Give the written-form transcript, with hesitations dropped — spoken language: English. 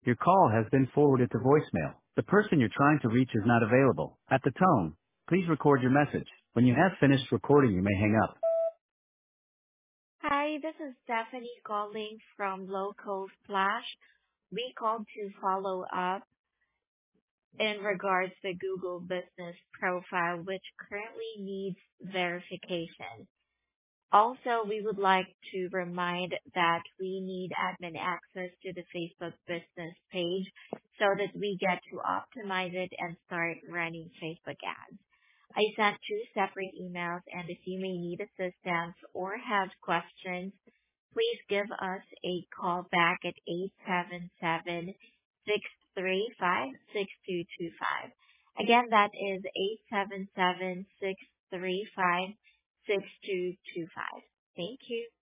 Your call has been forwarded to voicemail. The person you're trying to reach is not available. At the tone, please record your message. When you have finished recording, you may hang up. Hi, this is Stephanie calling from Local Flash. We called to follow up in regards to Google Business Profile, which currently needs verification. Also, we would like to remind that we need admin access to the Facebook business page so that we get to optimize it and start running Facebook ads. I sent two separate emails, and if you may need assistance or have questions, please give us a call back at 877-635-6225. Again, that is 877-635-6225. Thank you.